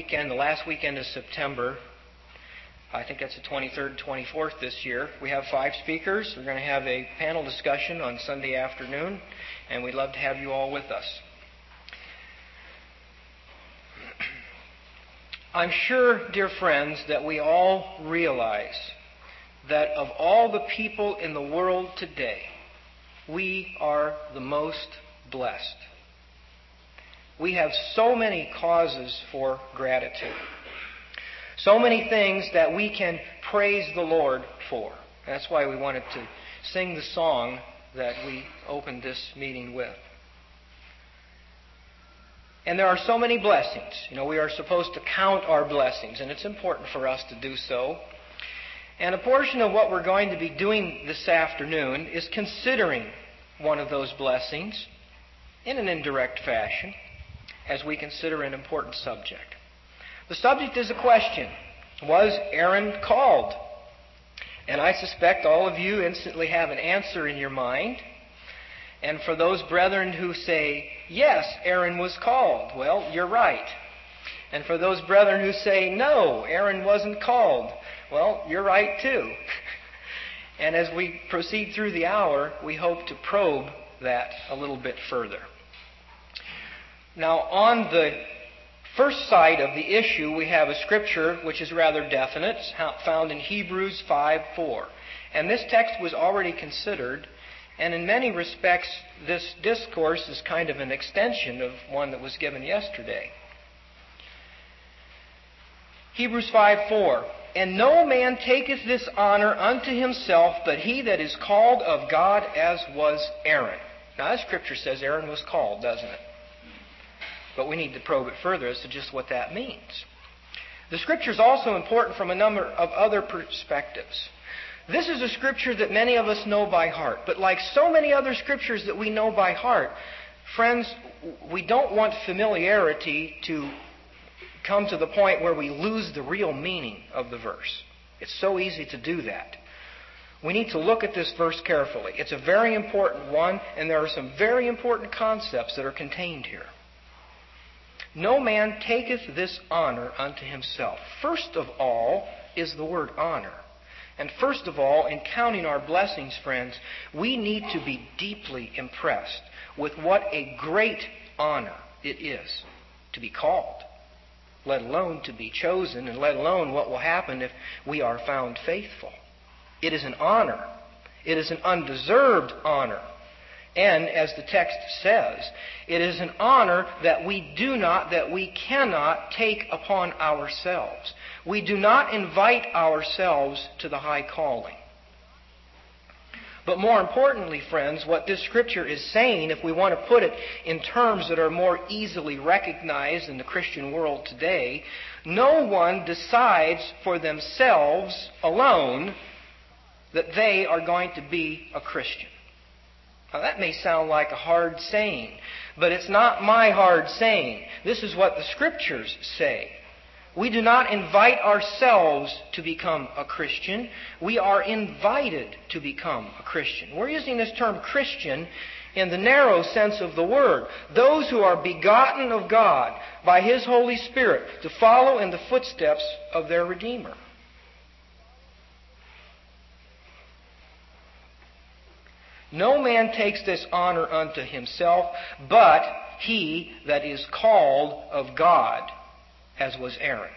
weekend, the last weekend of September. I think that's the 23rd, 24th this year. We have 5 speakers. We're going to have a panel discussion on Sunday afternoon, and we'd love to have you all with us. I'm sure, dear friends, that we all realize that of all the people in the world today, we are the most blessed. We have so many causes for gratitude. So many things that we can praise the Lord for. That's why we wanted to sing the song that we opened this meeting with. And there are so many blessings. We are supposed to count our blessings, and it's important for us to do so. And a portion of what we're going to be doing this afternoon is considering one of those blessings in an indirect fashion as we consider an important subject. The subject is a question. Was Aaron called? And I suspect all of you instantly have an answer in your mind. And for those brethren who say, yes, Aaron was called, well, you're right. And for those brethren who say, no, Aaron wasn't called, well, you're right too. And as we proceed through the hour, we hope to probe that a little bit further. Now, on the first side of the issue, we have a scripture which is rather definite, found in Hebrews 5:4. And this text was already considered, and in many respects, this discourse is kind of an extension of one that was given yesterday. Hebrews 5:4. And no man taketh this honor unto himself, but he that is called of God, as was Aaron. Now, that scripture says Aaron was called, doesn't it? But we need to probe it further as to just what that means. The scripture is also important from a number of other perspectives. This is a scripture that many of us know by heart. But like so many other scriptures that we know by heart, friends, we don't want familiarity to come to the point where we lose the real meaning of the verse. It's so easy to do that. We need to look at this verse carefully. It's a very important one, and there are some very important concepts that are contained here. No man taketh this honor unto himself. First of all is the word honor. And first of all, in counting our blessings, friends, we need to be deeply impressed with what a great honor it is to be called, let alone to be chosen, and let alone what will happen if we are found faithful. It is an honor. It is an undeserved honor. And, as the text says, it is an honor that we cannot take upon ourselves. We do not invite ourselves to the high calling. But more importantly, friends, what this scripture is saying, if we want to put it in terms that are more easily recognized in the Christian world today, no one decides for themselves alone that they are going to be a Christian. Now, that may sound like a hard saying, but it's not my hard saying. This is what the Scriptures say. We do not invite ourselves to become a Christian. We are invited to become a Christian. We're using this term Christian in the narrow sense of the word. Those who are begotten of God by His Holy Spirit to follow in the footsteps of their Redeemer. No man takes this honor unto himself, but he that is called of God, as was Aaron.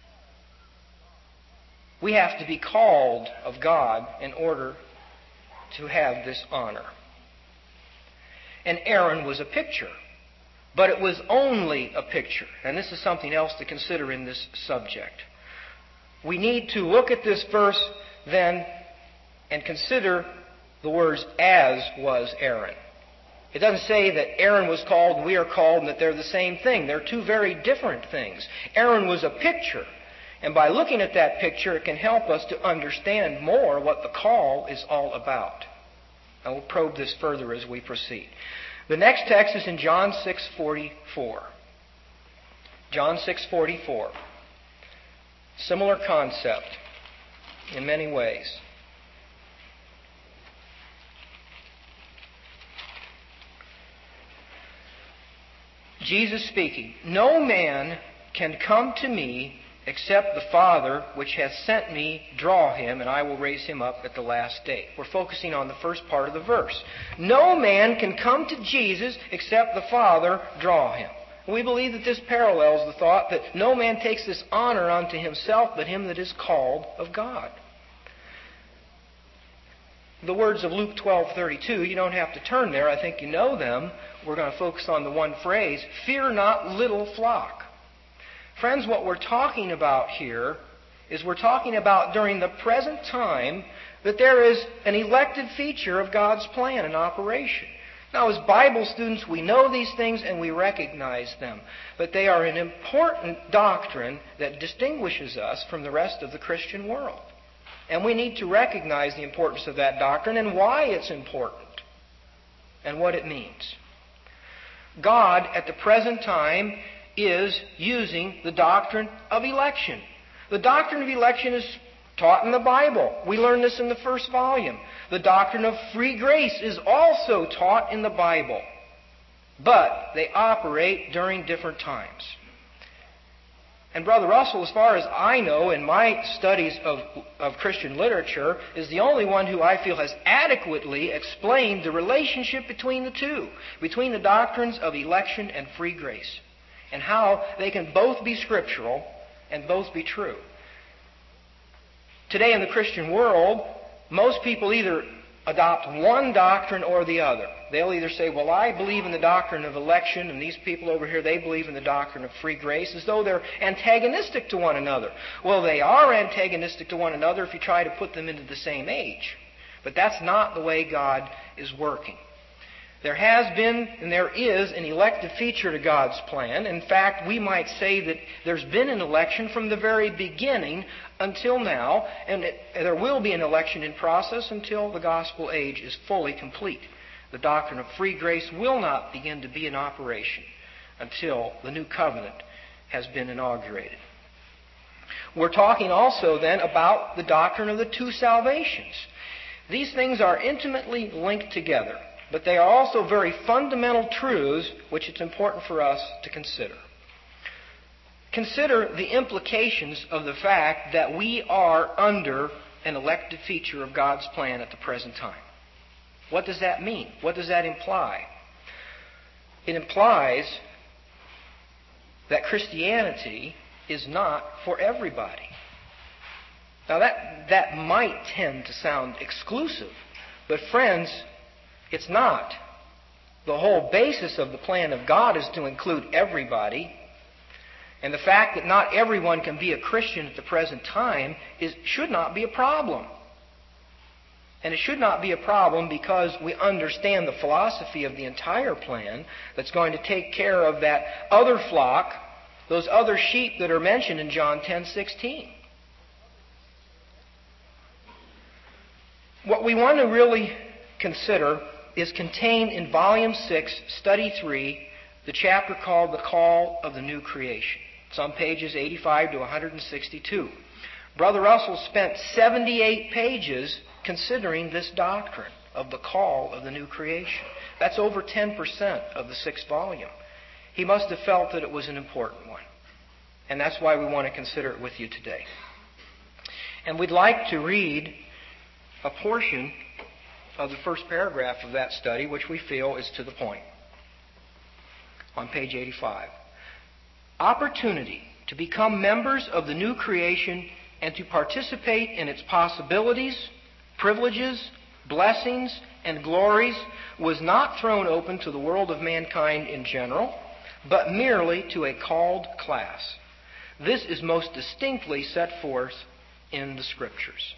We have to be called of God in order to have this honor. And Aaron was a picture, but it was only a picture. And this is something else to consider in this subject. We need to look at this verse then and consider the words, as was Aaron. It doesn't say that Aaron was called, we are called, and that they're the same thing. They're two very different things. Aaron was a picture. And by looking at that picture, it can help us to understand more what the call is all about. And we'll probe this further as we proceed. The next text is in John 6:44. John 6:44. Similar concept in many ways. Jesus speaking, no man can come to me except the Father which hath sent me draw him, and I will raise him up at the last day. We're focusing on the first part of the verse. No man can come to Jesus except the Father draw him. We believe that this parallels the thought that no man takes this honor unto himself, but him that is called of God. The words of Luke 12:32, you don't have to turn there. I think you know them. We're going to focus on the one phrase, fear not, little flock. Friends, what we're talking about here is we're talking about during the present time that there is an elected feature of God's plan in operation. Now, as Bible students, we know these things and we recognize them. But they are an important doctrine that distinguishes us from the rest of the Christian world. And we need to recognize the importance of that doctrine and why it's important and what it means. God, at the present time, is using the doctrine of election. The doctrine of election is taught in the Bible. We learn this in the first volume. The doctrine of free grace is also taught in the Bible. But they operate during different times. And Brother Russell, as far as I know in my studies of Christian literature, is the only one who I feel has adequately explained the relationship between the two, between the doctrines of election and free grace, and how they can both be scriptural and both be true. Today in the Christian world, most people either adopt one doctrine or the other. They'll either say, well, I believe in the doctrine of election, and these people over here, they believe in the doctrine of free grace, as though they're antagonistic to one another. Well, they are antagonistic to one another if you try to put them into the same age. But that's not the way God is working. There has been and there is an elective feature to God's plan. In fact, we might say that there's been an election from the very beginning until now, and there will be an election in process until the gospel age is fully complete. The doctrine of free grace will not begin to be in operation until the new covenant has been inaugurated. We're talking also then about the doctrine of the two salvations. These things are intimately linked together, but they are also very fundamental truths which it's important for us to consider. Consider the implications of the fact that we are under an elected feature of God's plan at the present time. What does that mean? What does that imply? It implies that Christianity is not for everybody. Now that might tend to sound exclusive, but friends, it's not. The whole basis of the plan of God is to include everybody. And the fact that not everyone can be a Christian at the present time should not be a problem. And it should not be a problem because we understand the philosophy of the entire plan that's going to take care of that other flock, those other sheep that are mentioned in John 10:16. What we want to really consider is contained in Volume 6, Study 3, the chapter called The Call of the New Creation. It's on pages 85 to 162. Brother Russell spent 78 pages considering this doctrine of the call of the new creation. That's over 10% of the 6th volume. He must have felt that it was an important one. And that's why we want to consider it with you today. And we'd like to read a portion of the first paragraph of that study, which we feel is to the point. On page 85. Opportunity to become members of the new creation and to participate in its possibilities, privileges, blessings, and glories was not thrown open to the world of mankind in general, but merely to a called class. This is most distinctly set forth in the Scriptures.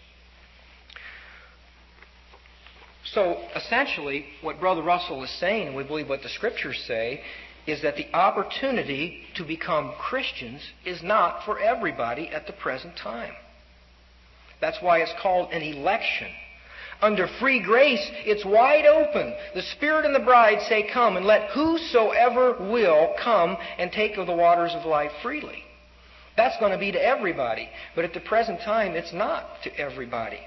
So, essentially, what Brother Russell is saying, and we believe what the Scriptures say, is that the opportunity to become Christians is not for everybody at the present time. That's why it's called an election. Under free grace, it's wide open. The Spirit and the bride say, come, and let whosoever will come and take of the waters of life freely. That's going to be to everybody. But at the present time, it's not to everybody.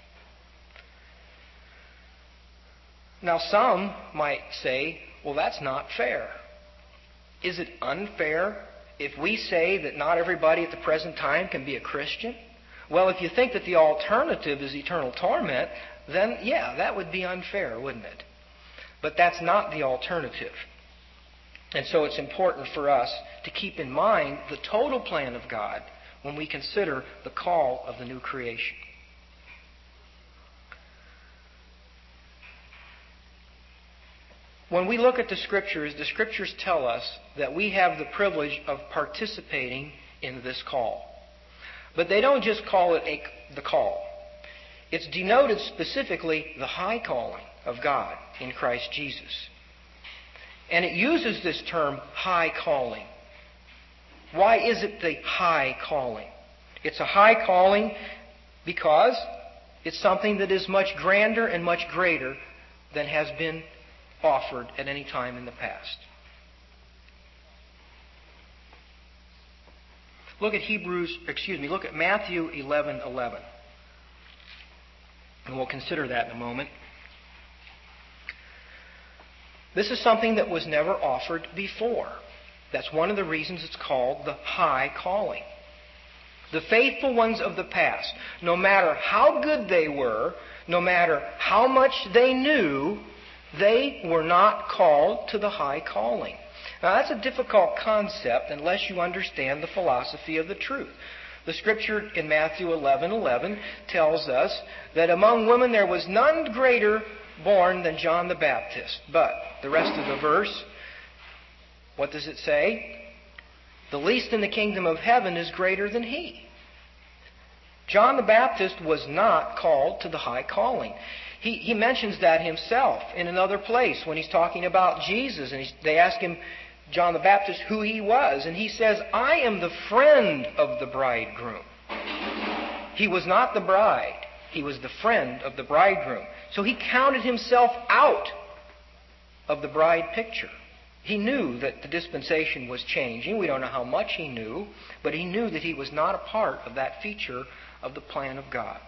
Now, some might say, well, that's not fair. Is it unfair if we say that not everybody at the present time can be a Christian, well, if you think that the alternative is eternal torment, then yeah, that would be unfair, wouldn't it? But that's not the alternative. And so it's important for us to keep in mind the total plan of God when we consider the call of the new creation. When we look at the Scriptures tell us that we have the privilege of participating in this call. But they don't just call it the call. It's denoted specifically the high calling of God in Christ Jesus. And it uses this term, high calling. Why is it the high calling? It's a high calling because it's something that is much grander and much greater than has been offered at any time in the past. Look at Matthew 11:11. And we'll consider that in a moment. This is something that was never offered before. That's one of the reasons it's called the high calling. The faithful ones of the past, no matter how good they were, no matter how much they knew, they were not called to the high calling. Now that's a difficult concept unless you understand the philosophy of the truth. The Scripture in Matthew 11:11 tells us that among women there was none greater born than John the Baptist. But the rest of the verse, what does it say? The least in the kingdom of heaven is greater than he. John the Baptist was not called to the high calling. He mentions that himself in another place when he's talking about Jesus. And they ask him, John the Baptist, who he was. And he says, I am the friend of the bridegroom. He was not the bride. He was the friend of the bridegroom. So he counted himself out of the bride picture. He knew that the dispensation was changing. We don't know how much he knew, but he knew that he was not a part of that feature of the plan of God.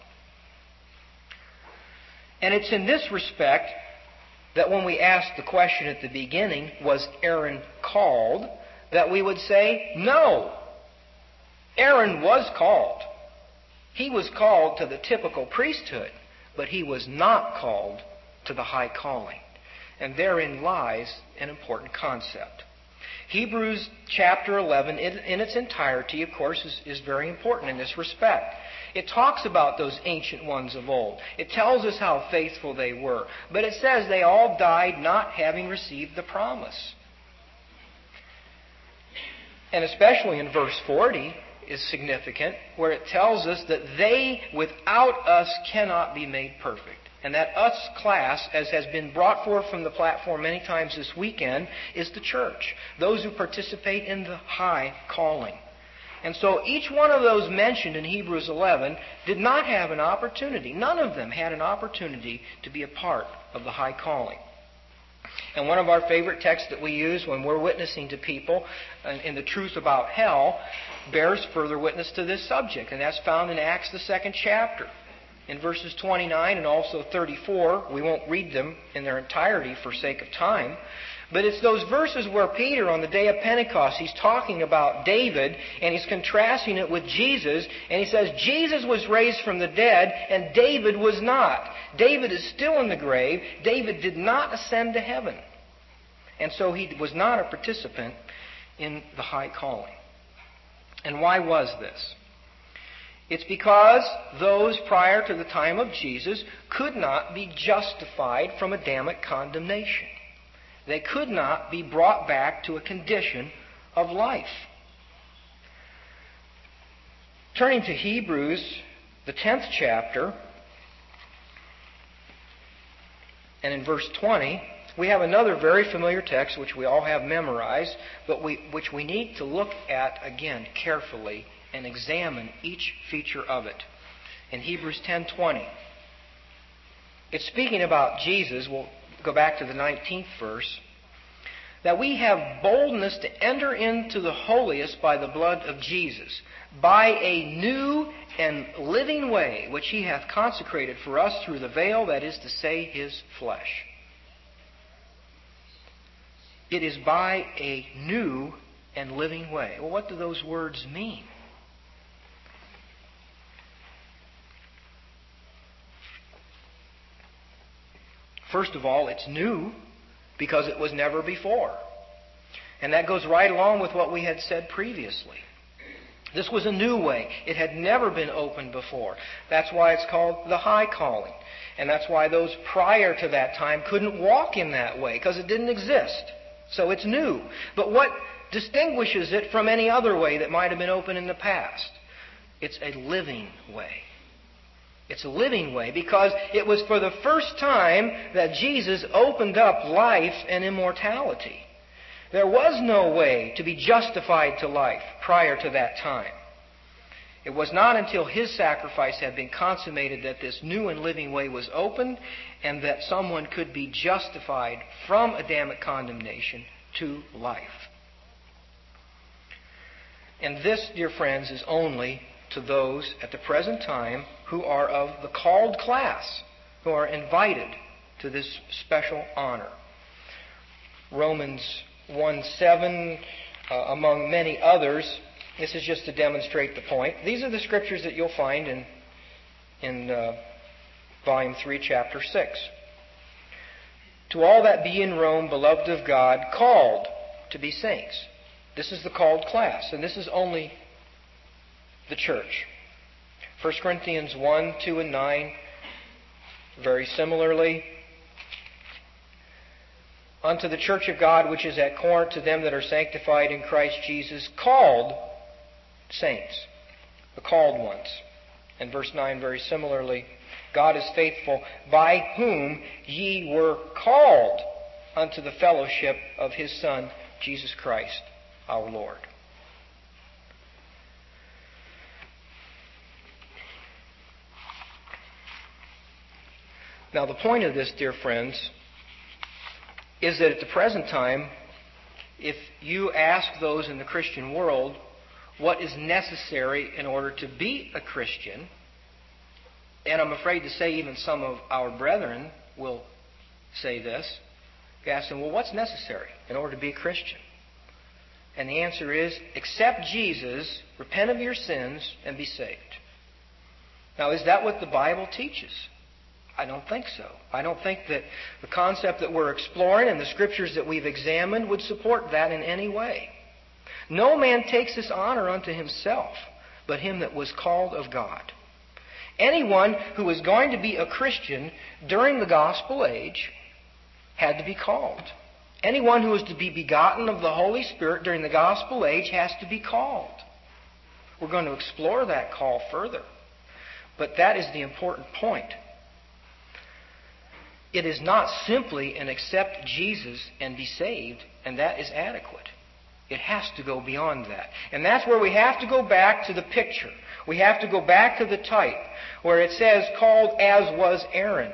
And it's in this respect that when we asked the question at the beginning, was Aaron called, that we would say, no. Aaron was called. He was called to the typical priesthood, but he was not called to the high calling. And therein lies an important concept. Hebrews chapter 11 in its entirety, of course, is very important in this respect. It talks about those ancient ones of old. It tells us how faithful they were. But it says they all died not having received the promise. And especially in verse 40 is significant, where it tells us that they without us cannot be made perfect. And that us class, as has been brought forth from the platform many times this weekend, is the church. Those who participate in the high calling. And so each one of those mentioned in Hebrews 11 did not have an opportunity. None of them had an opportunity to be a part of the high calling. And one of our favorite texts that we use when we're witnessing to people in the truth about hell bears further witness to this subject. And that's found in Acts, the 2nd chapter. In verses 29 and also 34, we won't read them in their entirety for sake of time, but it's those verses where Peter, on the day of Pentecost, he's talking about David, and he's contrasting it with Jesus, and he says, Jesus was raised from the dead, and David was not. David is still in the grave. David did not ascend to heaven. And so he was not a participant in the high calling. And why was this? It's because those prior to the time of Jesus could not be justified from Adamic condemnation. They could not be brought back to a condition of life. Turning to Hebrews, the 10th chapter, and in verse 20, we have another very familiar text which we all have memorized, but which we need to look at again carefully and examine each feature of it. In Hebrews 10:20, it's speaking about Jesus. We'll go back to the 19th verse. That we have boldness to enter into the holiest by the blood of Jesus, by a new and living way which He hath consecrated for us through the veil, that is to say, His flesh. It is by a new and living way. Well, what do those words mean? First of all, it's new because it was never before. And that goes right along with what we had said previously. This was a new way. It had never been opened before. That's why it's called the high calling. And that's why those prior to that time couldn't walk in that way, because it didn't exist. So it's new. But what distinguishes it from any other way that might have been open in the past? It's a living way. It's a living way because it was for the first time that Jesus opened up life and immortality. There was no way to be justified to life prior to that time. It was not until His sacrifice had been consummated that this new and living way was opened and that someone could be justified from Adamic condemnation to life. And this, dear friends, is only to those at the present time who are of the called class, who are invited to this special honor. Romans 1:7, among many others. This is just to demonstrate the point. These are the scriptures that you'll find in Volume 3, Chapter 6. To all that be in Rome, beloved of God, called to be saints. This is the called class, and this is only the church. 1 Corinthians 1, 2, and 9, very similarly. Unto the church of God which is at Corinth, to them that are sanctified in Christ Jesus, called saints, the called ones. And verse 9, very similarly, God is faithful, by whom ye were called unto the fellowship of His Son, Jesus Christ, our Lord. Now, the point of this, dear friends, is that at the present time, if you ask those in the Christian world what is necessary in order to be a Christian, and I'm afraid to say even some of our brethren will say this, you ask them, well, what's necessary in order to be a Christian? And the answer is, accept Jesus, repent of your sins, and be saved. Now, is that what the Bible teaches? I don't think so. I don't think that the concept that we're exploring and the scriptures that we've examined would support that in any way. No man takes this honor unto himself, but him that was called of God. Anyone who was going to be a Christian during the gospel age had to be called. Anyone who was to be begotten of the Holy Spirit during the gospel age has to be called. We're going to explore that call further. But that is the important point. It is not simply an accept Jesus and be saved, and that is adequate. It has to go beyond that. And that's where we have to go back to the picture. We have to go back to the type, where it says, called as was Aaron.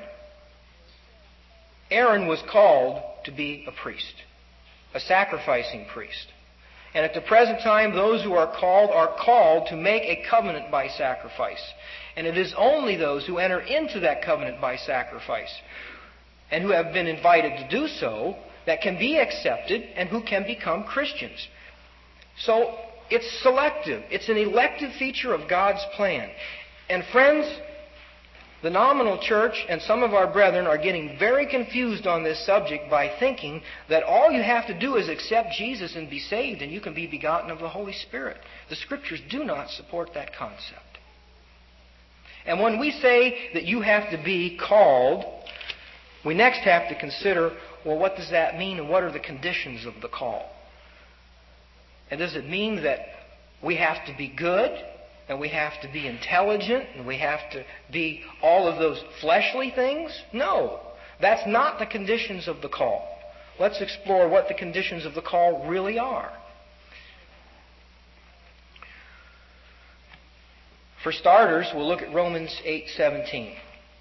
Aaron was called to be a priest, a sacrificing priest. And at the present time, those who are called to make a covenant by sacrifice. And it is only those who enter into that covenant by sacrifice and who have been invited to do so that can be accepted and who can become Christians. So it's selective. It's an elective feature of God's plan. And friends, the nominal church and some of our brethren are getting very confused on this subject by thinking that all you have to do is accept Jesus and be saved and you can be begotten of the Holy Spirit. The Scriptures do not support that concept. And when we say that you have to be called, we next have to consider, well, what does that mean and what are the conditions of the call? And does it mean that we have to be good and we have to be intelligent and we have to be all of those fleshly things? No, that's not the conditions of the call. Let's explore what the conditions of the call really are. For starters, we'll look at Romans 8:17.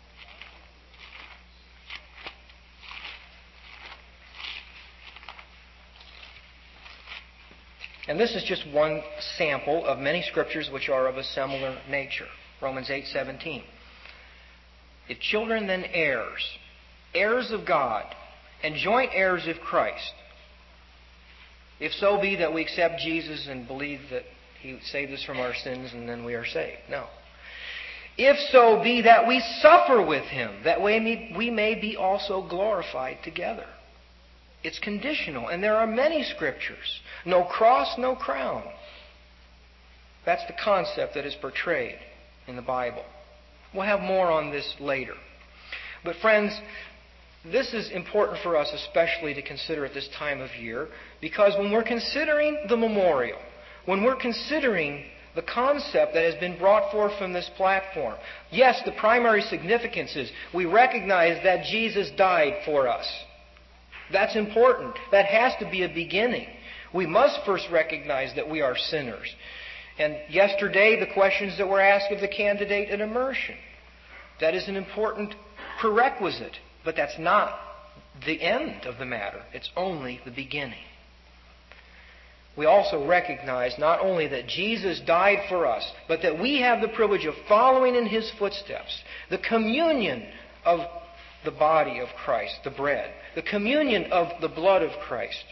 And this is just one sample of many scriptures which are of a similar nature. Romans 8:17. If children, then heirs, heirs of God, and joint heirs of Christ, If so be that we accept Jesus and believe that He saved us from our sins and then we are saved. No. If so be that we suffer with Him, that we may be also glorified together. It's conditional, and there are many scriptures. No cross, no crown. That's the concept that is portrayed in the Bible. We'll have more on this later. But friends, this is important for us especially to consider at this time of year, because when we're considering the memorial, when we're considering the concept that has been brought forth from this platform, yes, the primary significance is we recognize that Jesus died for us. That's important. That has to be a beginning. We must first recognize that we are sinners. And yesterday, the questions that were asked of the candidate at immersion. That is an important prerequisite. But that's not the end of the matter. It's only the beginning. We also recognize not only that Jesus died for us, but that we have the privilege of following in His footsteps. The communion of the body of Christ, the bread. The communion of the blood of Christ.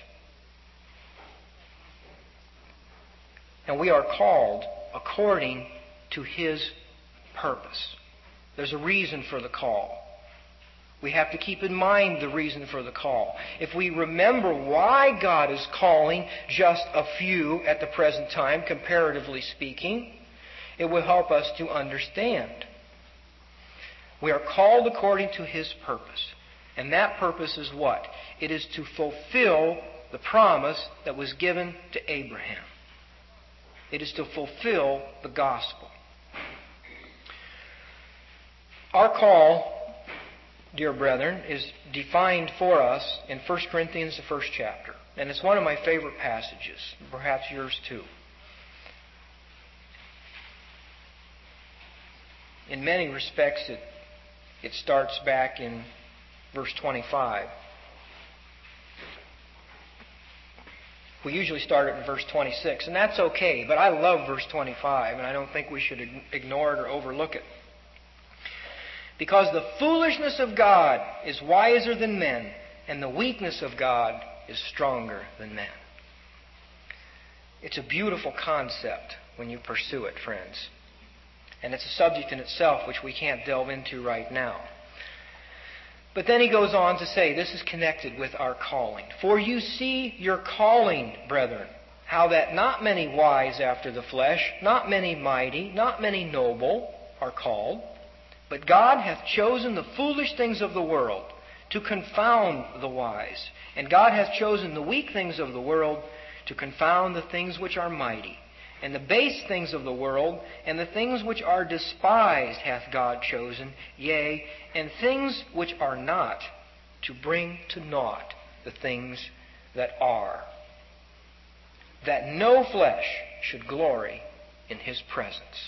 And we are called according to His purpose. There's a reason for the call. We have to keep in mind the reason for the call. If we remember why God is calling just a few at the present time, comparatively speaking, it will help us to understand. We are called according to His purpose. And that purpose is what? It is to fulfill the promise that was given to Abraham. It is to fulfill the gospel. Our call, dear brethren, is defined for us in 1 Corinthians, the first chapter. And it's one of my favorite passages, perhaps yours too. In many respects, it starts back in verse 25. We usually start it in verse 26, and that's okay, but I love verse 25, and I don't think we should ignore it or overlook it. Because the foolishness of God is wiser than men, and the weakness of God is stronger than men. It's a beautiful concept when you pursue it, friends. And it's a subject in itself which we can't delve into right now. But then he goes on to say, this is connected with our calling. For you see your calling, brethren, how that not many wise after the flesh, not many mighty, not many noble are called. But God hath chosen the foolish things of the world to confound the wise. And God hath chosen the weak things of the world to confound the things which are mighty. And the base things of the world, and the things which are despised hath God chosen, yea, and things which are not, to bring to naught the things that are, that no flesh should glory in His presence.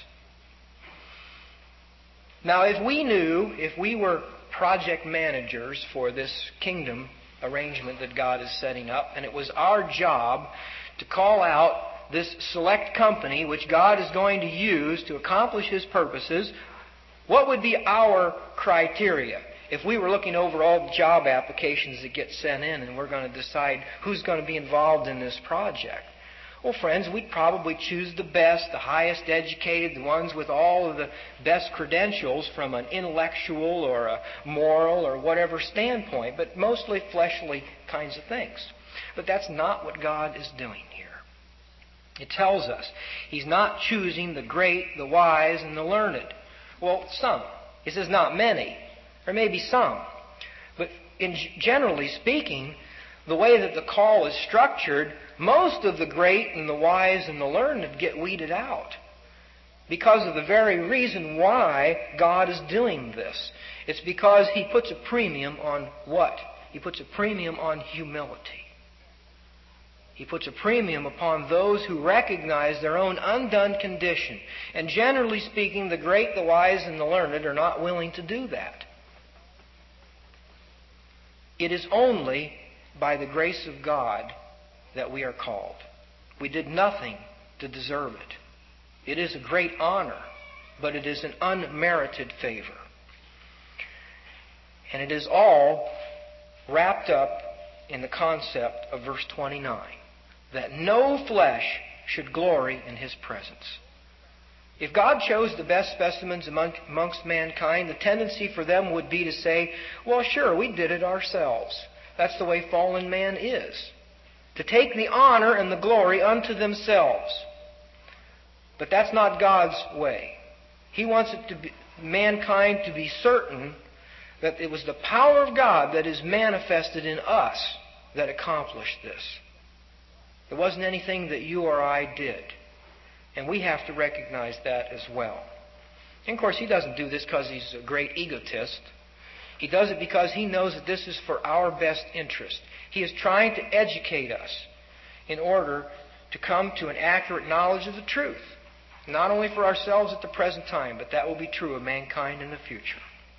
Now, if we were project managers for this kingdom arrangement that God is setting up, and it was our job to call out this select company which God is going to use to accomplish His purposes, what would be our criteria? If we were looking over all the job applications that get sent in and we're going to decide who's going to be involved in this project. Well, friends, we'd probably choose the best, the highest educated, the ones with all of the best credentials from an intellectual or a moral or whatever standpoint, but mostly fleshly kinds of things. But that's not what God is doing here. It tells us He's not choosing the great, the wise, and the learned. Well, some. He says not many. Or maybe some. But generally speaking, the way that the call is structured, most of the great and the wise and the learned get weeded out. Because of the very reason why God is doing this. It's because He puts a premium on what? He puts a premium on humility. He puts a premium upon those who recognize their own undone condition. And generally speaking, the great, the wise, and the learned are not willing to do that. It is only by the grace of God that we are called. We did nothing to deserve it. It is a great honor, but it is an unmerited favor. And it is all wrapped up in the concept of verse 29. that no flesh should glory in His presence. If God chose the best specimens amongst mankind, the tendency for them would be to say, well, sure, we did it ourselves. That's the way fallen man is. To take the honor and the glory unto themselves. But that's not God's way. He wants mankind to be certain that it was the power of God that is manifested in us that accomplished this. It wasn't anything that you or I did. And we have to recognize that as well. And of course, He doesn't do this because He's a great egotist. He does it because He knows that this is for our best interest. He is trying to educate us in order to come to an accurate knowledge of the truth. Not only for ourselves at the present time, but that will be true of mankind in the future.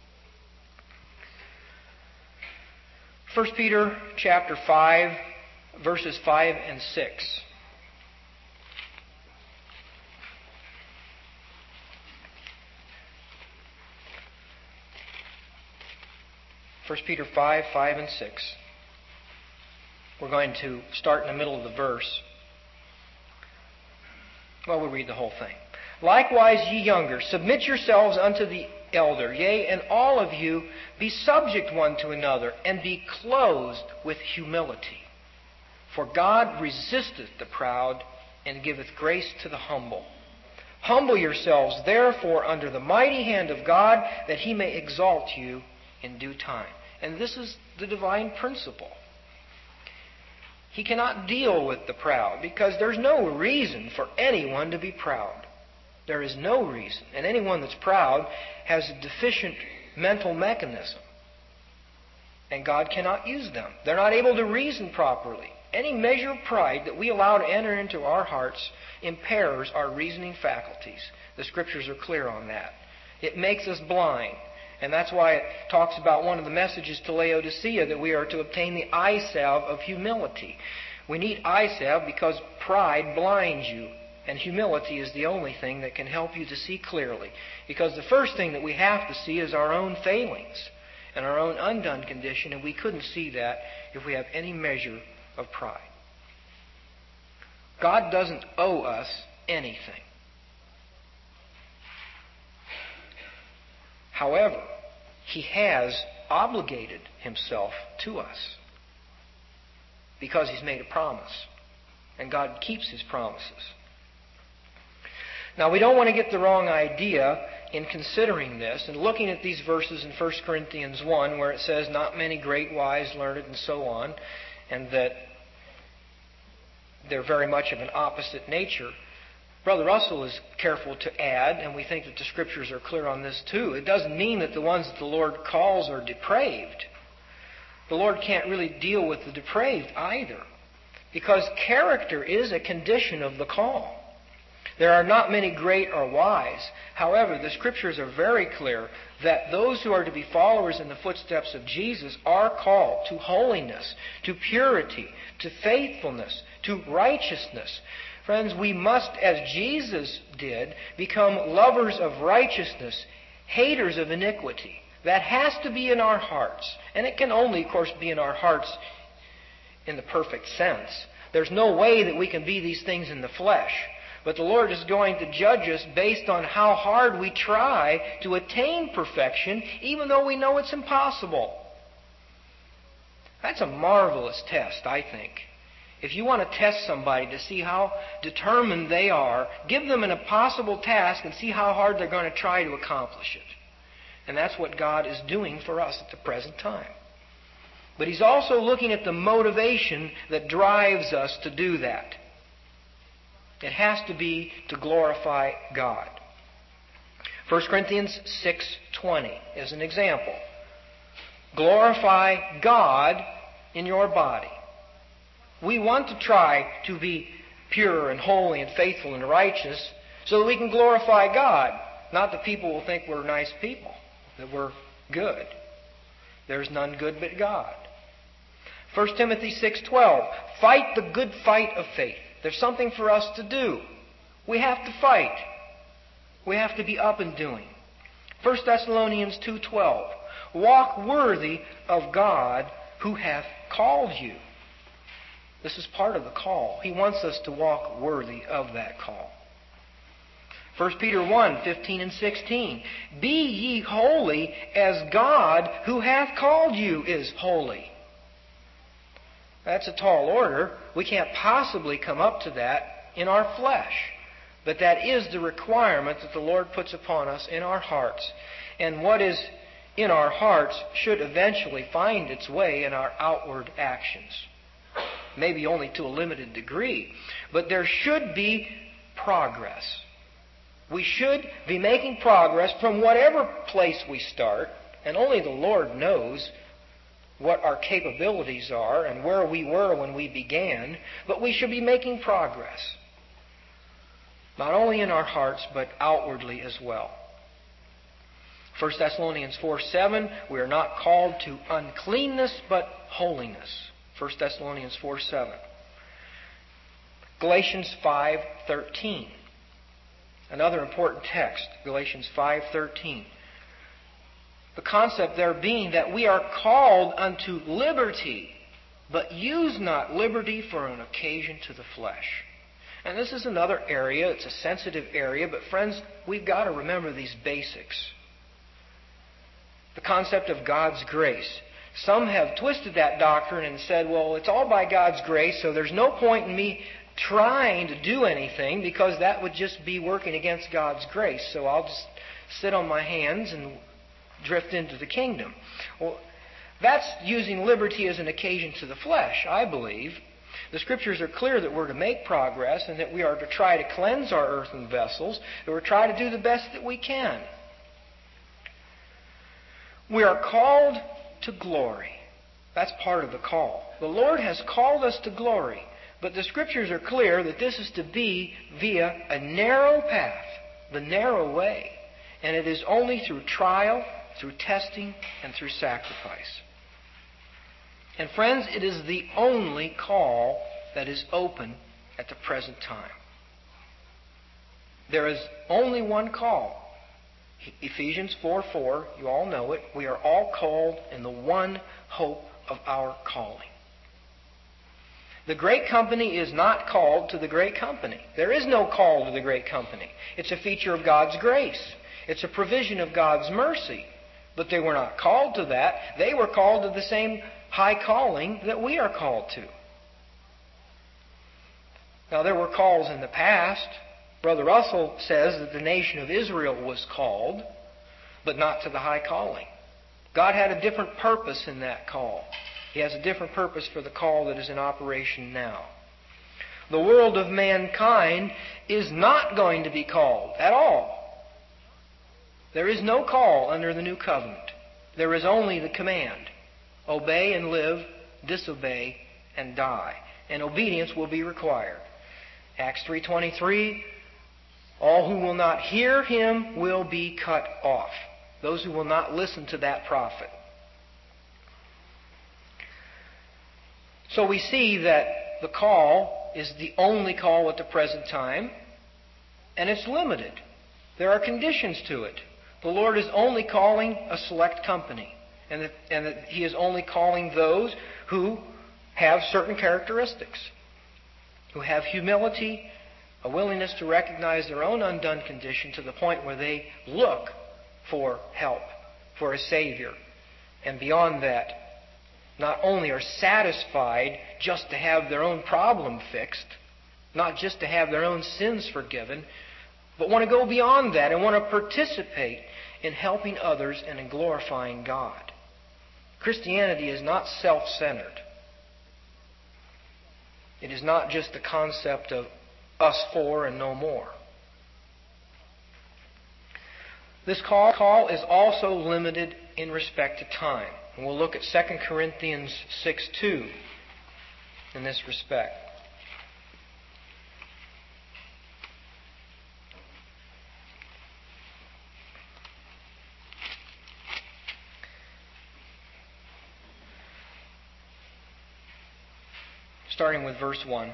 1 Peter chapter 5, verses 5 and 6. 1 Peter 5, 5 and 6. We're going to start in the middle of the verse. Well, we'll read the whole thing. Likewise, ye younger, submit yourselves unto the elder. Yea, and all of you, be subject one to another, and be clothed with humility. For God resisteth the proud, and giveth grace to the humble. Humble yourselves, therefore, under the mighty hand of God, that He may exalt you in due time. And this is the divine principle. He cannot deal with the proud because there's no reason for anyone to be proud. There is no reason. And anyone that's proud has a deficient mental mechanism. And God cannot use them. They're not able to reason properly. Any measure of pride that we allow to enter into our hearts impairs our reasoning faculties. The Scriptures are clear on that. It makes us blind. And that's why it talks about one of the messages to Laodicea that we are to obtain the eye salve of humility. We need eye salve because pride blinds you. And humility is the only thing that can help you to see clearly. Because the first thing that we have to see is our own failings and our own undone condition. And we couldn't see that if we have any measure of pride. God doesn't owe us anything. However, He has obligated Himself to us because He's made a promise. And God keeps His promises. Now, we don't want to get the wrong idea in considering this and looking at these verses in 1 Corinthians 1 where it says, not many great, wise, learned, and so on, and that they're very much of an opposite nature. Brother Russell is careful to add, and we think that the Scriptures are clear on this too, it doesn't mean that the ones that the Lord calls are depraved. The Lord can't really deal with the depraved either, because character is a condition of the call. There are not many great or wise. However, the Scriptures are very clear that those who are to be followers in the footsteps of Jesus are called to holiness, to purity, to faithfulness, to righteousness. Friends, we must, as Jesus did, become lovers of righteousness, haters of iniquity. That has to be in our hearts. And it can only, of course, be in our hearts in the perfect sense. There's no way that we can be these things in the flesh. But the Lord is going to judge us based on how hard we try to attain perfection, even though we know it's impossible. That's a marvelous test, I think. If you want to test somebody to see how determined they are, give them an impossible task and see how hard they're going to try to accomplish it. And that's what God is doing for us at the present time. But He's also looking at the motivation that drives us to do that. It has to be to glorify God. 1 Corinthians 6:20 is an example. Glorify God in your body. We want to try to be pure and holy and faithful and righteous so that we can glorify God. Not that people will think we're nice people, that we're good. There's none good but God. 1 Timothy 6:12. Fight the good fight of faith. There's something for us to do. We have to fight. We have to be up and doing. 1 Thessalonians 2:12. Walk worthy of God who hath called you. This is part of the call. He wants us to walk worthy of that call. 1 Peter 1:15 and 16. Be ye holy as God who hath called you is holy. That's a tall order. We can't possibly come up to that in our flesh. But that is the requirement that the Lord puts upon us in our hearts. And what is in our hearts should eventually find its way in our outward actions. Maybe only to a limited degree. But there should be progress. We should be making progress from whatever place we start, and only the Lord knows what our capabilities are and where we were when we began, but we should be making progress. Not only in our hearts, but outwardly as well. 1 Thessalonians 4:7, we are not called to uncleanness, but holiness. 1 Thessalonians 4:7. Galatians 5:13. Another important text, Galatians 5:13. The concept there being that we are called unto liberty, but use not liberty for an occasion to the flesh. And this is another area, it's a sensitive area, but friends, we've got to remember these basics. The concept of God's grace. Some have twisted that doctrine and said, well, it's all by God's grace, so there's no point in me trying to do anything because that would just be working against God's grace. So I'll just sit on my hands and drift into the kingdom. Well, that's using liberty as an occasion to the flesh, I believe. The Scriptures are clear that we're to make progress and that we are to try to cleanse our earthen vessels, that we're trying to do the best that we can. We are called to glory. That's part of the call. The Lord has called us to glory. But the Scriptures are clear that this is to be via a narrow path, the narrow way. And it is only through trial, through testing, and through sacrifice. And friends, it is the only call that is open at the present time. There is only one call. Ephesians 4:4, you all know it. We are all called in the one hope of our calling. The great company is not called to the great company. There is no call to the great company. It's a feature of God's grace. It's a provision of God's mercy. But they were not called to that. They were called to the same high calling that we are called to. Now, there were calls in the past. Brother Russell says that the nation of Israel was called, but not to the high calling. God had a different purpose in that call. He has a different purpose for the call that is in operation now. The world of mankind is not going to be called at all. There is no call under the new covenant. There is only the command. Obey and live, disobey and die. And obedience will be required. Acts 3:23, all who will not hear him will be cut off. Those who will not listen to that prophet. So we see that the call is the only call at the present time, and it's limited. There are conditions to it. The Lord is only calling a select company, and that He is only calling those who have certain characteristics, who have humility, a willingness to recognize their own undone condition to the point where they look for help, for a Savior, and beyond that, not only are satisfied just to have their own problem fixed, not just to have their own sins forgiven, but want to go beyond that and want to participate in helping others and in glorifying God. Christianity is not self-centered. It is not just the concept of us four and no more. This call is also limited in respect to time. And we'll look at 2 Corinthians 6:2 in this respect. Starting with verse 1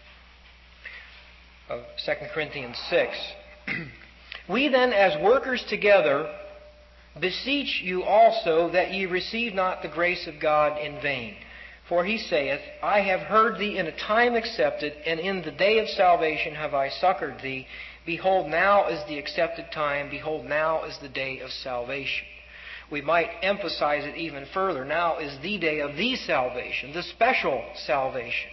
of 2 Corinthians 6. We then, as workers together, beseech you also that ye receive not the grace of God in vain. For he saith, I have heard thee in a time accepted, and in the day of salvation have I succored thee. Behold, now is the accepted time. Behold, now is the day of salvation. We might emphasize it even further. Now is the day of the salvation, the special salvation.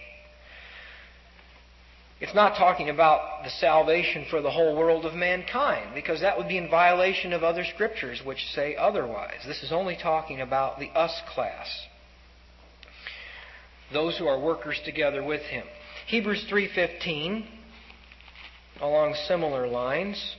It's not talking about the salvation for the whole world of mankind, because that would be in violation of other scriptures which say otherwise. This is only talking about the us class, those who are workers together with Him. Hebrews 3:15, along similar lines.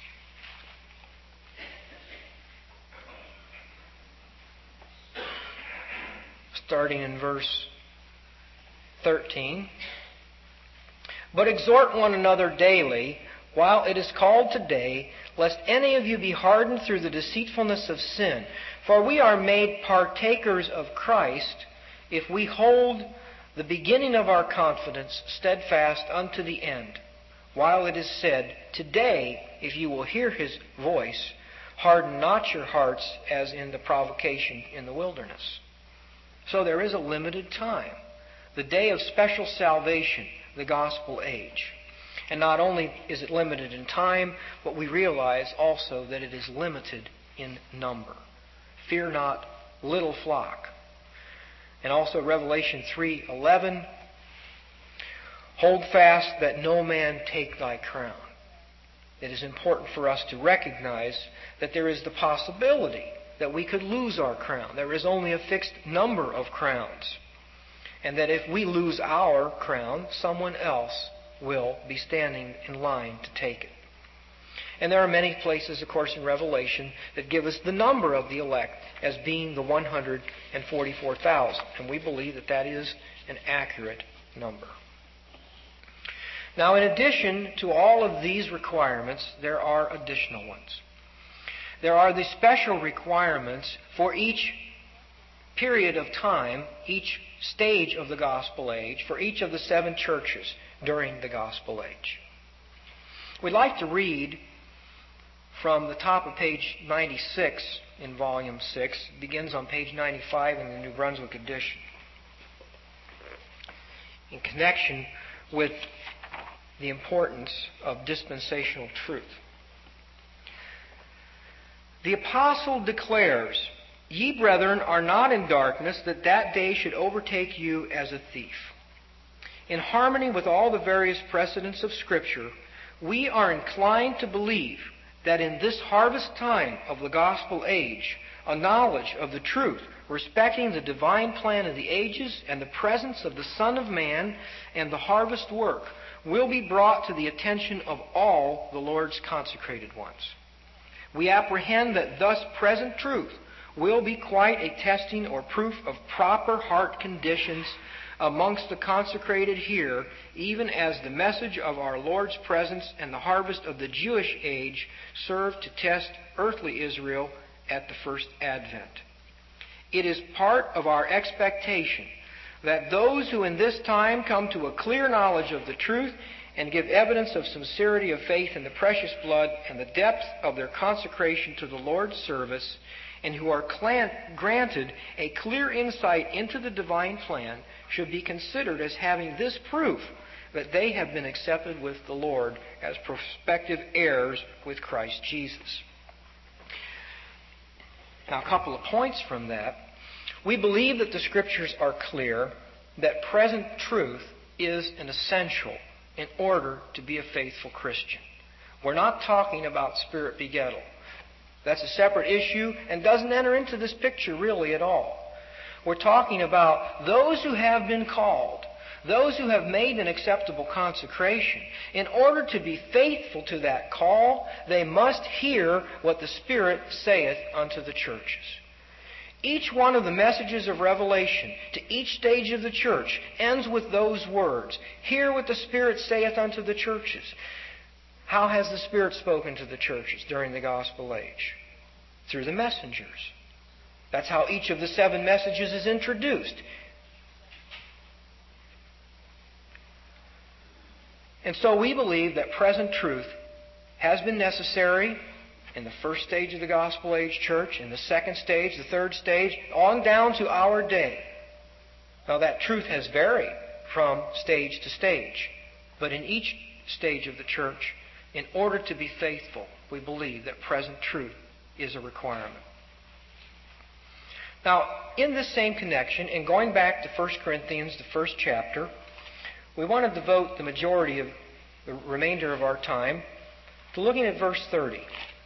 Starting in verse 13. But exhort one another daily, while it is called today, lest any of you be hardened through the deceitfulness of sin. For we are made partakers of Christ, if we hold the beginning of our confidence steadfast unto the end. While it is said, Today, if you will hear His voice, harden not your hearts as in the provocation in the wilderness. So there is a limited time. The day of special salvation, the gospel age. And not only is it limited in time, but we realize also that it is limited in number. Fear not, little flock. And also Revelation 3:11, hold fast that no man take thy crown. It is important for us to recognize that there is the possibility that we could lose our crown. There is only a fixed number of crowns. And that if we lose our crown, someone else will be standing in line to take it. And there are many places, of course, in Revelation that give us the number of the elect as being the 144,000. And we believe that that is an accurate number. Now, in addition to all of these requirements, there are additional ones. There are the special requirements for each period of time, each stage of the gospel age, for each of the 7 churches during the gospel age. We'd like to read from the top of page 96 in volume 6. It begins on page 95 in the New Brunswick edition, in connection with the importance of dispensational truth. The apostle declares, Ye brethren are not in darkness, that that day should overtake you as a thief. In harmony with all the various precedents of Scripture, we are inclined to believe that in this harvest time of the gospel age, a knowledge of the truth respecting the divine plan of the ages and the presence of the Son of Man and the harvest work will be brought to the attention of all the Lord's consecrated ones. We apprehend that thus present truth will be quite a testing or proof of proper heart conditions amongst the consecrated here, even as the message of our Lord's presence and the harvest of the Jewish age served to test earthly Israel at the first advent. It is part of our expectation that those who in this time come to a clear knowledge of the truth and give evidence of sincerity of faith in the precious blood and the depth of their consecration to the Lord's service, and who are granted a clear insight into the divine plan, should be considered as having this proof that they have been accepted with the Lord as prospective heirs with Christ Jesus. Now, a couple of points from that. We believe that the Scriptures are clear that present truth is an essential in order to be a faithful Christian. We're not talking about spirit begettal. That's a separate issue and doesn't enter into this picture really at all. We're talking about those who have been called, those who have made an acceptable consecration. In order to be faithful to that call, they must hear what the Spirit saith unto the churches. Each one of the messages of Revelation to each stage of the church ends with those words, hear what the Spirit saith unto the churches. How has the Spirit spoken to the churches during the gospel age? Through the messengers. That's how each of the 7 messages is introduced. And so we believe that present truth has been necessary in the first stage of the gospel age church, in the second stage, the third stage, on down to our day. Now that truth has varied from stage to stage. But in each stage of the church, in order to be faithful, we believe that present truth is a requirement. Now, in this same connection, and going back to 1 Corinthians, the first chapter, we want to devote the majority of the remainder of our time to looking at verse 30.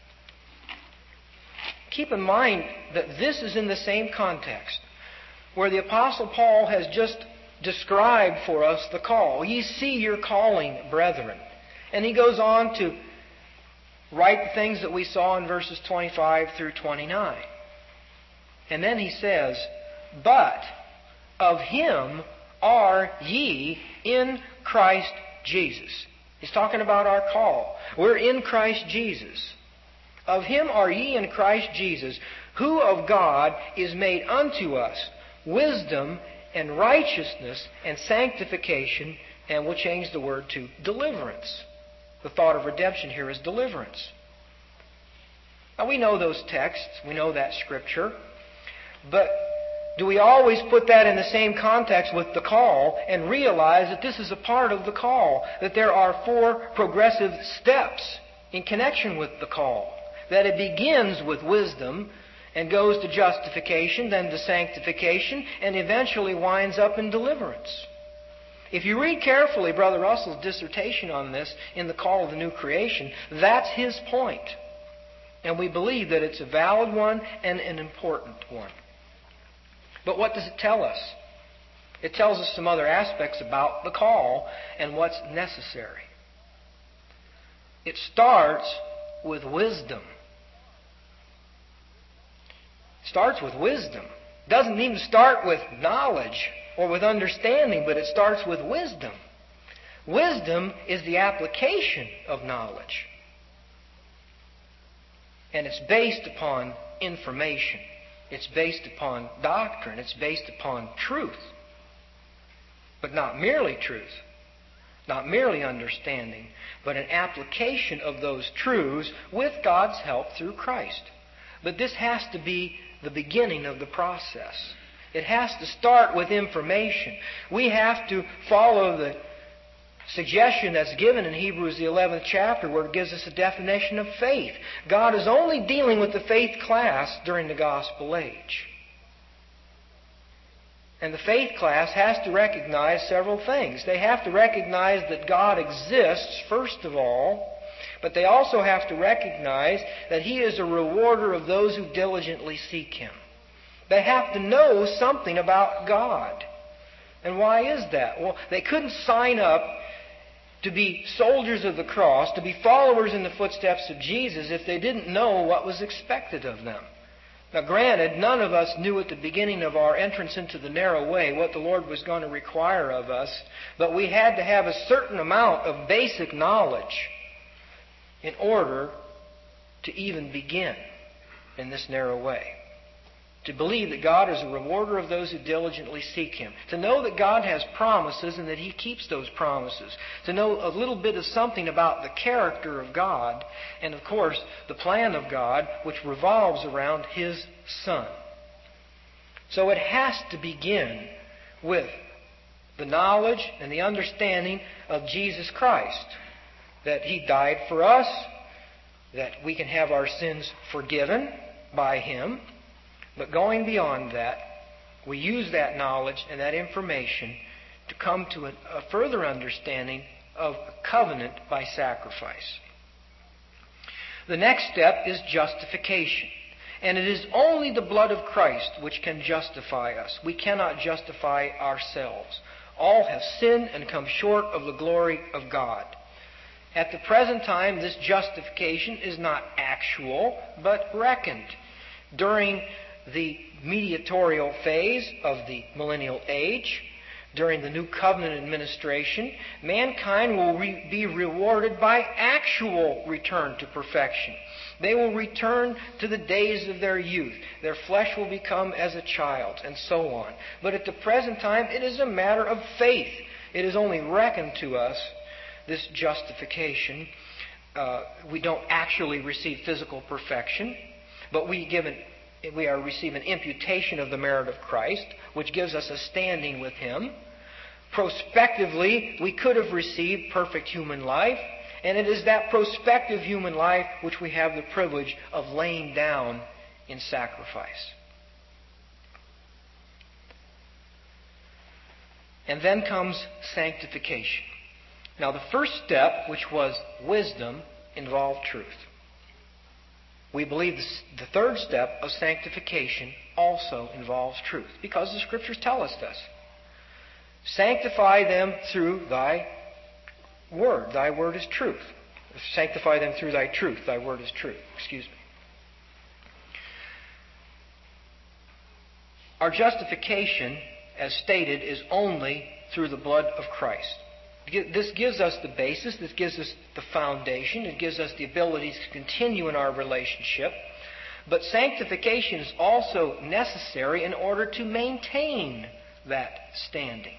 Keep in mind that this is in the same context where the Apostle Paul has just described for us the call. Ye see your calling, brethren. And he goes on to write the things that we saw in verses 25 through 29. And then he says, but of Him are ye in Christ Jesus. He's talking about our call. We're in Christ Jesus. Of Him are ye in Christ Jesus, who of God is made unto us wisdom and righteousness and sanctification, and we'll change the word to deliverance. The thought of redemption here is deliverance. Now we know those texts, we know that Scripture, but do we always put that in the same context with the call and realize that this is a part of the call, that there are 4 progressive steps in connection with the call, that it begins with wisdom and goes to justification, then to sanctification, and eventually winds up in deliverance. If you read carefully Brother Russell's dissertation on this in The Call of the New Creation, that's his point. And we believe that it's a valid one and an important one. But what does it tell us? It tells us some other aspects about the call and what's necessary. It starts with wisdom. It starts with wisdom. It doesn't even start with knowledge or with understanding, but it starts with wisdom. Wisdom is the application of knowledge. And it's based upon information. It's based upon doctrine. It's based upon truth. But not merely truth. Not merely understanding, but an application of those truths with God's help through Christ. But this has to be the beginning of the process. It has to start with information. We have to follow the suggestion that's given in Hebrews the 11th chapter, where it gives us a definition of faith. God is only dealing with the faith class during the gospel age. And the faith class has to recognize several things. They have to recognize that God exists, first of all, but they also have to recognize that He is a rewarder of those who diligently seek Him. They have to know something about God. And why is that? Well, they couldn't sign up to be soldiers of the cross, to be followers in the footsteps of Jesus, if they didn't know what was expected of them. Now granted, none of us knew at the beginning of our entrance into the narrow way what the Lord was going to require of us, but we had to have a certain amount of basic knowledge in order to even begin in this narrow way. To believe that God is a rewarder of those who diligently seek Him. To know that God has promises and that He keeps those promises. To know a little bit of something about the character of God and, of course, the plan of God, which revolves around His Son. So it has to begin with the knowledge and the understanding of Jesus Christ. That He died for us, that we can have our sins forgiven by Him. But going beyond that, we use that knowledge and that information to come to a further understanding of covenant by sacrifice. The next step is justification. And it is only the blood of Christ which can justify us. We cannot justify ourselves. All have sinned and come short of the glory of God. At the present time, this justification is not actual, but reckoned. During the mediatorial phase of the millennial age, during the new covenant administration, mankind will be rewarded by actual return to perfection. They will return to the days of their youth. Their flesh will become as a child, and so on. But at the present time, it is a matter of faith. It is only reckoned to us, this justification. We don't actually receive physical perfection, but we give We are receiving imputation of the merit of Christ, which gives us a standing with Him. Prospectively, we could have received perfect human life, and it is that prospective human life which we have the privilege of laying down in sacrifice. And then comes sanctification. Now, the first step, which was wisdom, involved truth. We believe the third step of sanctification also involves truth, because the Scriptures tell us this. Sanctify them through Thy Word. Thy Word is truth. Sanctify them through Thy truth. Thy Word is truth. Excuse me. Our justification, as stated, is only through the blood of Christ. This gives us the basis. This gives us the foundation. It gives us the ability to continue in our relationship. But sanctification is also necessary in order to maintain that standing.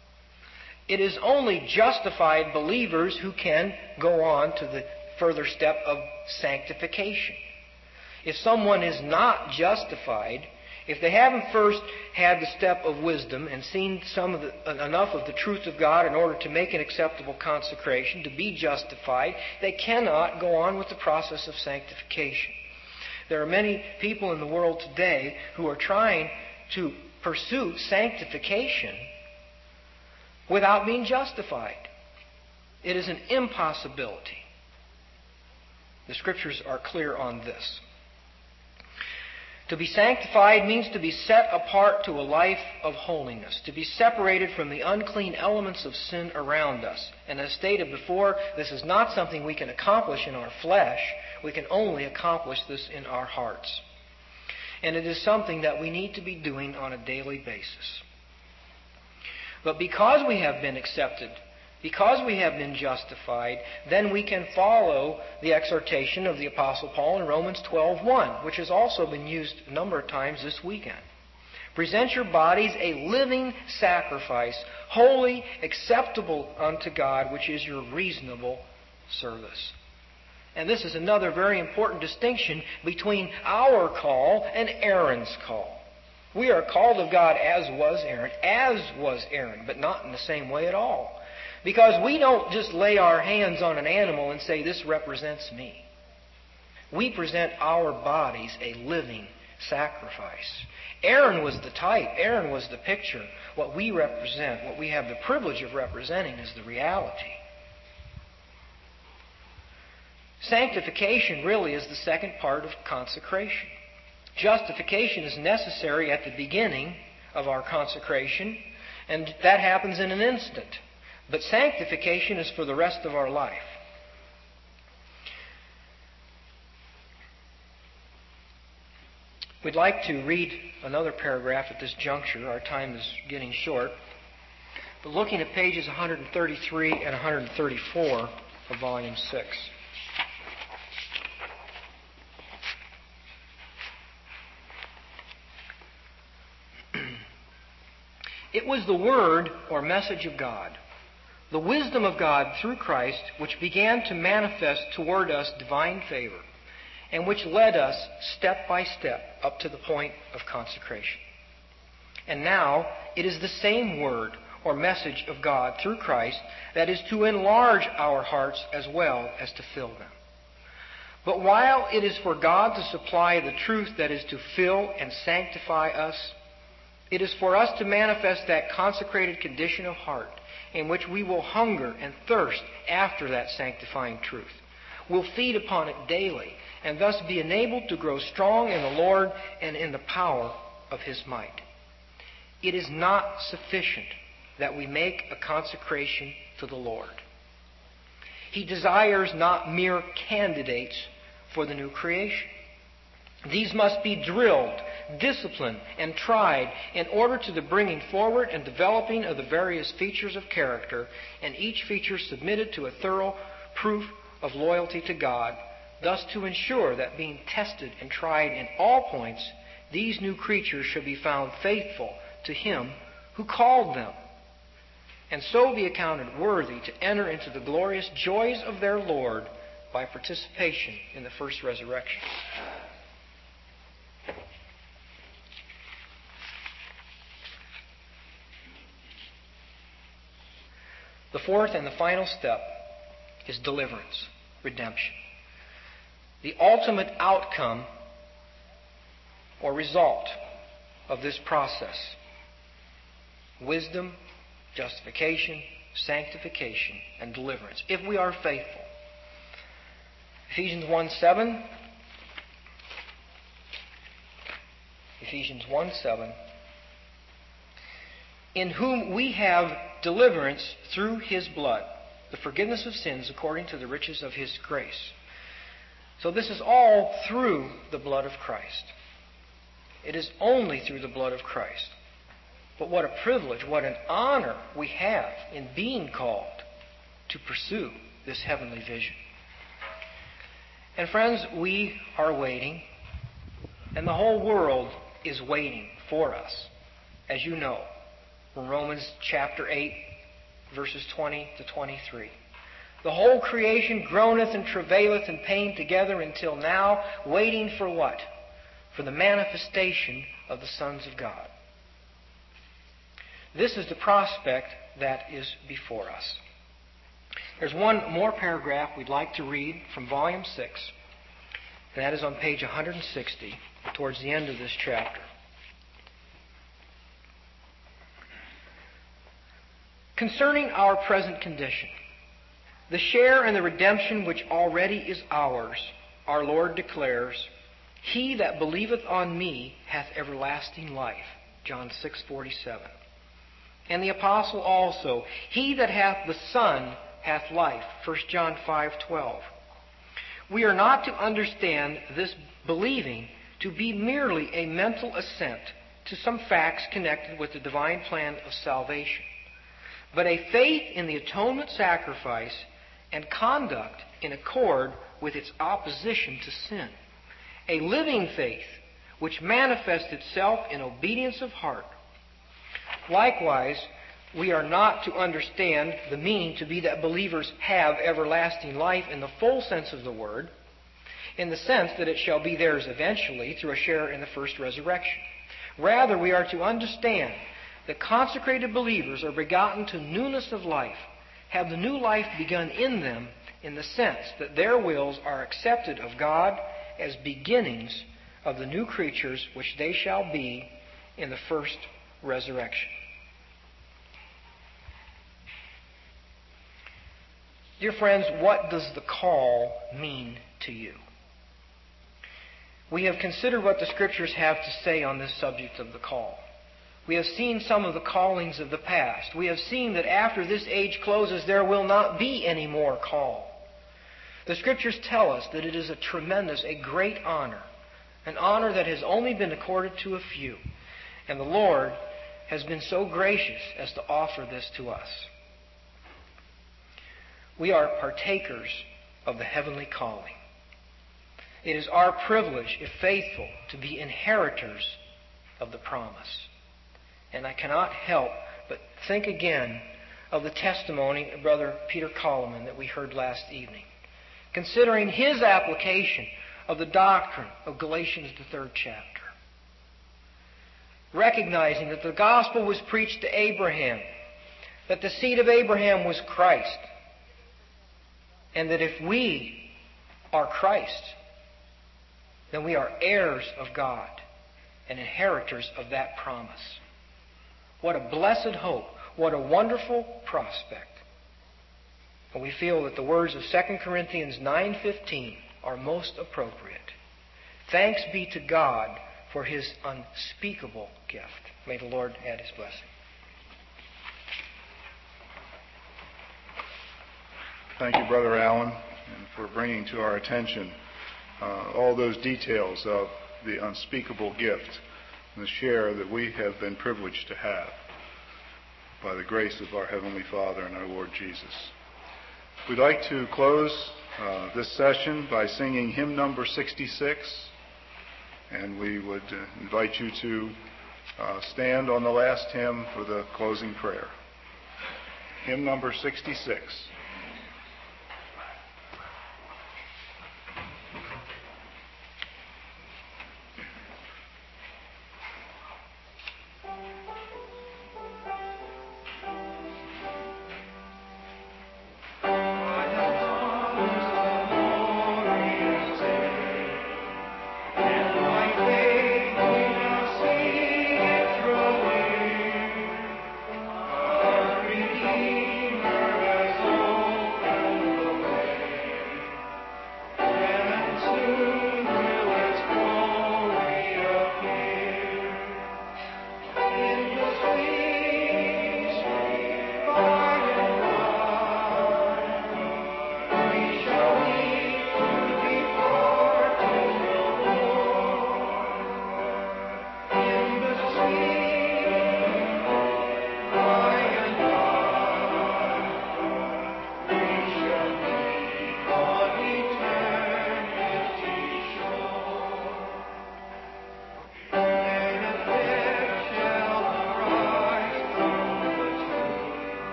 It is only justified believers who can go on to the further step of sanctification. If someone is not justified, if they haven't first had the step of wisdom and seen enough of the truth of God in order to make an acceptable consecration, to be justified, they cannot go on with the process of sanctification. There are many people in the world today who are trying to pursue sanctification without being justified. It is an impossibility. The Scriptures are clear on this. To be sanctified means to be set apart to a life of holiness, to be separated from the unclean elements of sin around us. And as stated before, this is not something we can accomplish in our flesh. We can only accomplish this in our hearts. And it is something that we need to be doing on a daily basis. But because we have been accepted, because we have been justified, then we can follow the exhortation of the Apostle Paul in Romans 12:1, which has also been used a number of times this weekend. Present your bodies a living sacrifice, holy, acceptable unto God, which is your reasonable service. And this is another very important distinction between our call and Aaron's call. We are called of God as was Aaron, but not in the same way at all. Because we don't just lay our hands on an animal and say, this represents me. We present our bodies a living sacrifice. Aaron was the type. Aaron was the picture. What we represent, what we have the privilege of representing, is the reality. Sanctification really is the second part of consecration. Justification is necessary at the beginning of our consecration, and that happens in an instant. But sanctification is for the rest of our life. We'd like to read another paragraph at this juncture. Our time is getting short. But looking at pages 133 and 134 of Volume 6. It was the Word or message of God, the wisdom of God through Christ, which began to manifest toward us divine favor, and which led us step by step up to the point of consecration. And now it is the same Word or message of God through Christ that is to enlarge our hearts as well as to fill them. But while it is for God to supply the truth that is to fill and sanctify us, it is for us to manifest that consecrated condition of heart in which we will hunger and thirst after that sanctifying truth. We'll feed upon it daily and thus be enabled to grow strong in the Lord and in the power of His might. It is not sufficient that we make a consecration to the Lord. He desires not mere candidates for the new creation. These must be drilled, disciplined, and tried in order to the bringing forward and developing of the various features of character, and each feature submitted to a thorough proof of loyalty to God, thus to ensure that being tested and tried in all points, these new creatures shall be found faithful to Him who called them, and so be accounted worthy to enter into the glorious joys of their Lord by participation in the first resurrection. The fourth and the final step is deliverance, redemption. The ultimate outcome or result of this process. Wisdom, justification, sanctification, and deliverance, if we are faithful. Ephesians 1:7. Ephesians 1:7. In whom we have deliverance through His blood, the forgiveness of sins according to the riches of His grace. So this is all through the blood of Christ. It is only through the blood of Christ. But what a privilege, what an honor we have in being called to pursue this heavenly vision. And friends, we are waiting, and the whole world is waiting for us, as you know, from Romans chapter 8, verses 20 to 23. The whole creation groaneth and travaileth in pain together until now, waiting for what? For the manifestation of the sons of God. This is the prospect that is before us. There's one more paragraph we'd like to read from volume 6, and that is on page 160, towards the end of this chapter. Concerning our present condition, the share in the redemption which already is ours, our Lord declares, He that believeth on me hath everlasting life. John 6:47. And the apostle also, He that hath the Son hath life. 1 John 5:12. We are not to understand this believing to be merely a mental assent to some facts connected with the divine plan of salvation, but a faith in the atonement sacrifice and conduct in accord with its opposition to sin. A living faith which manifests itself in obedience of heart. Likewise, we are not to understand the meaning to be that believers have everlasting life in the full sense of the word, in the sense that it shall be theirs eventually through a share in the first resurrection. Rather, we are to understand that consecrated believers are begotten to newness of life, have the new life begun in them in the sense that their wills are accepted of God as beginnings of the new creatures which they shall be in the first resurrection. Dear friends, what does the call mean to you? We have considered what the Scriptures have to say on this subject of the call. We have seen some of the callings of the past. We have seen that after this age closes, there will not be any more call. The Scriptures tell us that it is a tremendous, a great honor, an honor that has only been accorded to a few. And the Lord has been so gracious as to offer this to us. We are partakers of the heavenly calling. It is our privilege, if faithful, to be inheritors of the promise. And I cannot help but think again of the testimony of Brother Peter Coleman that we heard last evening, considering his application of the doctrine of Galatians, the 3rd chapter. Recognizing that the gospel was preached to Abraham, that the seed of Abraham was Christ, and that if we are Christ, then we are heirs of God and inheritors of that promise. What a blessed hope. What a wonderful prospect. And we feel that the words of 2 Corinthians 9:15 are most appropriate. Thanks be to God for His unspeakable gift. May the Lord add His blessing. Thank you, Brother Allen, and for bringing to our attention all those details of the unspeakable gift and the share that we have been privileged to have by the grace of our Heavenly Father and our Lord Jesus. We'd like to close this session by singing hymn number 66, and we would invite you to stand on the last hymn for the closing prayer. Hymn number 66.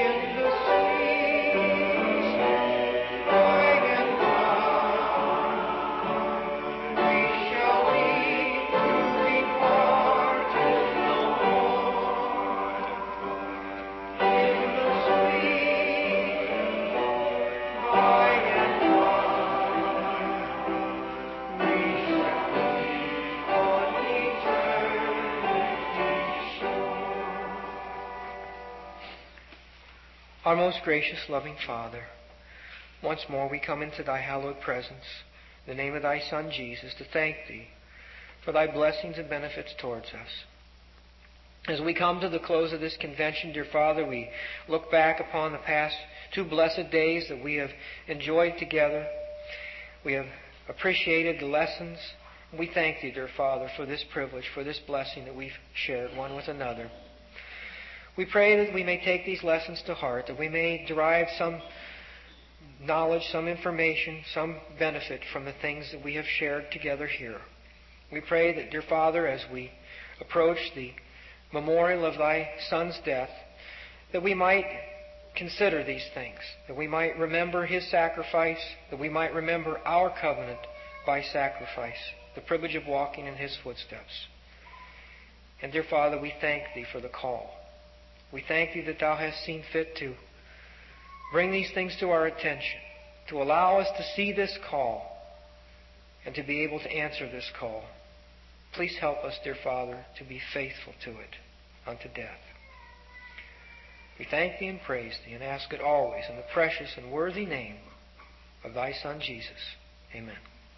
Our most gracious, loving Father, once more we come into Thy hallowed presence, in the name of Thy Son Jesus, to thank Thee for Thy blessings and benefits towards us. As we come to the close of this convention, dear Father, we look back upon the past 2 blessed days that we have enjoyed together. We have appreciated the lessons. We thank Thee, dear Father, for this privilege, for this blessing that we've shared one with another. We pray that we may take these lessons to heart, that we may derive some knowledge, some information, some benefit from the things that we have shared together here. We pray that, dear Father, as we approach the memorial of Thy Son's death, that we might consider these things, that we might remember His sacrifice, that we might remember our covenant by sacrifice, the privilege of walking in His footsteps. And, dear Father, we thank Thee for the call. We thank Thee that Thou hast seen fit to bring these things to our attention, to allow us to see this call and to be able to answer this call. Please help us, dear Father, to be faithful to it unto death. We thank Thee and praise Thee and ask it always in the precious and worthy name of Thy Son, Jesus. Amen.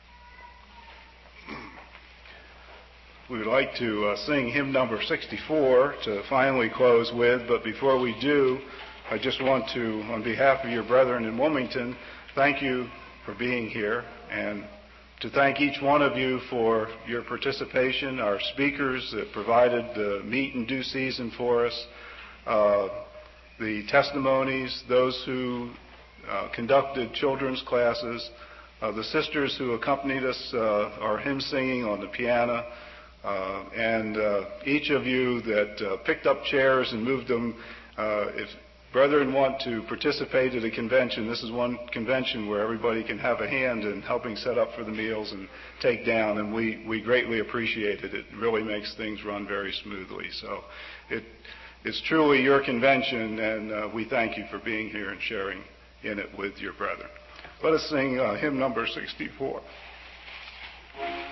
We would like to sing hymn number 64 to finally close with, but before we do, I just want to, on behalf of your brethren in Wilmington, thank you for being here and to thank each one of you for your participation, our speakers that provided the meat in due season for us, the testimonies, those who conducted children's classes, the sisters who accompanied us, our hymn singing on the piano, and each of you that picked up chairs and moved them. If brethren want to participate at a convention, this is one convention where everybody can have a hand in helping set up for the meals and take down, and we greatly appreciate it. It really makes things run very smoothly. So it's truly your convention, and we thank you for being here and sharing in it with your brethren. Let us sing hymn number 64.